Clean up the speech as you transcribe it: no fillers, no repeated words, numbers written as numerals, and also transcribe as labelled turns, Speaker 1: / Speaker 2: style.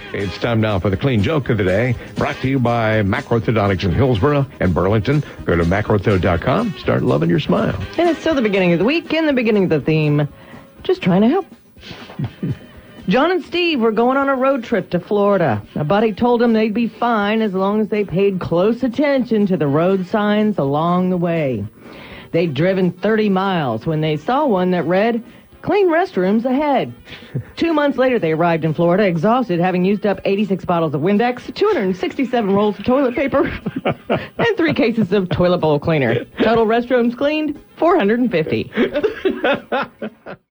Speaker 1: It's time now for the clean joke of the day, brought to you by Macrorthodontics in Hillsborough and Burlington. Go to macrortho.com. Start loving your smile.
Speaker 2: And it's still the beginning of the week and the beginning of the theme. Just trying to help. John and Steve were going on a road trip to Florida. A buddy told them they'd be fine as long as they paid close attention to the road signs along the way. They'd driven 30 miles when they saw one that read, "Clean restrooms ahead." 2 months later, they arrived in Florida, exhausted, having used up 86 bottles of Windex, 267 rolls of toilet paper, and 3 cases of toilet bowl cleaner. Total restrooms cleaned, 450.